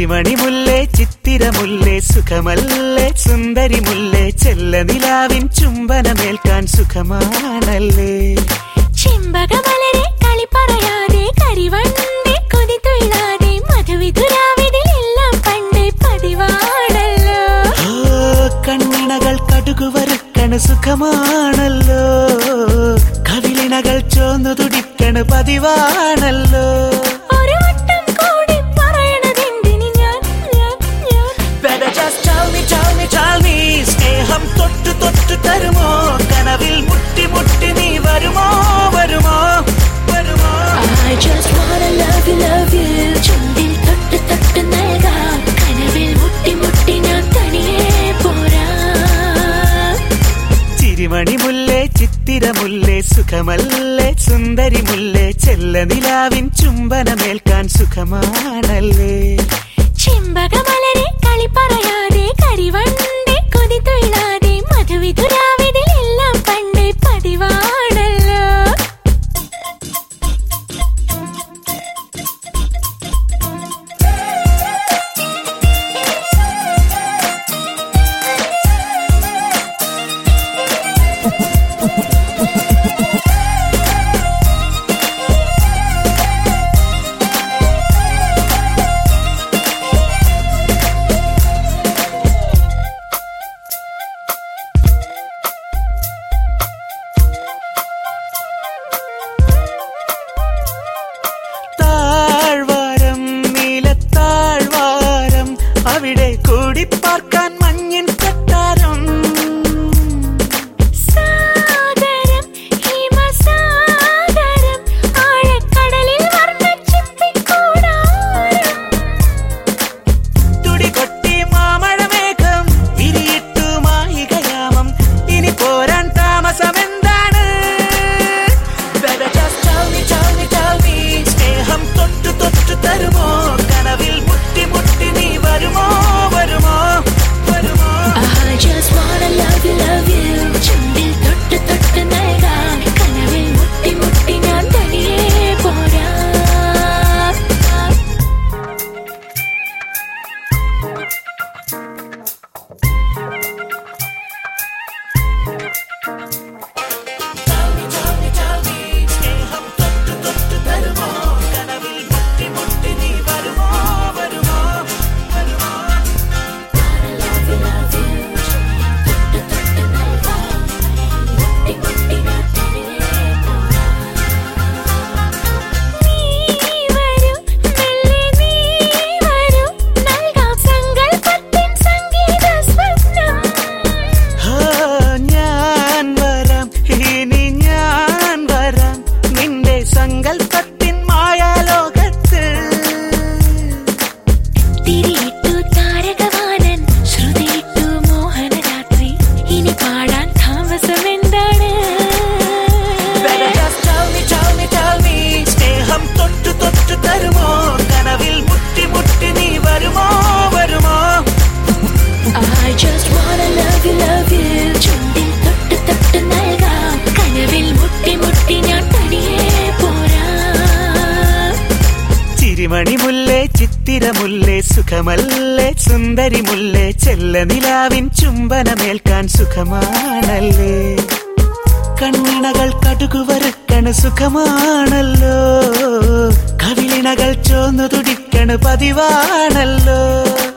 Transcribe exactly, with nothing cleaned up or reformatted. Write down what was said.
ചിരിമണി മുല്ലേ ചിത്തിരമുല്ലേ സുഖമല്ലേ സുന്ദരി മുല്ലേ ചെല്ല നിലാവിൻ ചുംബനമേൽക്കാൻ സുഖമാണല്ലേ ചെമ്പകമലരെ കളി പറയാതെ കരിവണ്ടി കൊതി തൊഴിലാതെ മധുവിധുരാവിതിലെല്ലാം പണ്ടേ പതിവാണല്ലോ കണ്ണിണകൾ കടുകു വറുക്കണ് സുഖമാണല്ലോ കവിളിണകൾ ചോന്നു തുടിക്കണ് പതിവാണല്ലോ ഒരു വട്ടം കൂടി പറയണതെന്തിന് ഞാൻ Better just tell me, tell me, tell me സ്നേഹം തൊട്ടു തൊട്ടു തരുമോ കനവിൽ മുട്ടി മുട്ടി നീ വരുമോ വരുമോ വരുമോ I just wanna love you, love you ചുണ്ടിൽ തൊട്ട് തൊട്ട് നൽകാം കനവിൽ മുട്ടി മുട്ടി ഞാൻ തനിയെ പോരാ ചിരിമണി മുല്ലേ ചിത്തിരമുല്ലേ സുഖമല്ലേ സുന്ദരി മുല്ലേ ചെല്ല നിലാവിൻ ചുംബനമേൽക്കാൻ സുഖമാണല്ലേ ചെമ്പകമലരെ കളി പറയാതെ കരിവണ്ടി കൊതി തൊഴിലാതെ മധുവിധുരാവിതിലെല്ലാം പണ്ടേ പതിവാണല്ലോ അവിടെ കൂടി പാർക്കാൻ മഞ്ഞിൻ കൊട്ടാരം സാഗരം ഹിമസാഗരം ആഴക്കടലിൽ വർണ്ണച്ചിപ്പിക്കൂടാരം തുടികൊട്ടി മാമഴമേഘം വിരിയിട്ടു മായികയാമം ഇനി പോരാൻ താമസമെന്താണ് Better just tell me, tell me, tell me സ്നേഹം തൊട്ടു തൊട്ടു തരുമോ കനവിൽ മുട്ടി മുട്ടി നീ വരുമോ വരുമോ വരുമോ I just wanna love you, love you ചുണ്ടിൽ തൊട്ട് തൊട്ട് നൽകാം കനവിൽ മുട്ടി മുട്ടി ഞാൻ തനിയെ പോരാ സങ്കൽപ്പത്തിൻ മായാലോകത്ത് തിരിയിട്ടു താരകവാനൻ ശ്രുതിയിട്ടു മോഹനരാത്രി ഇനി പാടാൻ താമസമെന്താണ് Better just tell me, tell me, tell me സ്നേഹം തൊട്ടു തൊട്ടു തരുമോ കനവിൽ മുട്ടി മുട്ടി നീ വരുമോ വരുമോ I just wanna love you, love you ചുണ്ടിൽ തൊട്ട് തൊട്ട് നൽകാം കനവിൽ മുട്ടി മുട്ടി ഞാൻ തനിയെ പോരാ ചിരിമണി മുല്ലേ ചിത്തിരമുല്ലേ സുഖമല്ലേ സുന്ദരി മുല്ലേ ചെല്ല നിലാവിൻ ചുംബനമേൽക്കാൻ സുഖമാണല്ലേ കണ്ണിണകൾ കടുകു വറുക്കണ് സുഖമാണല്ലോ കവിളിണകൾ ചോന്നു തുടിക്കണ് പതിവാണല്ലോ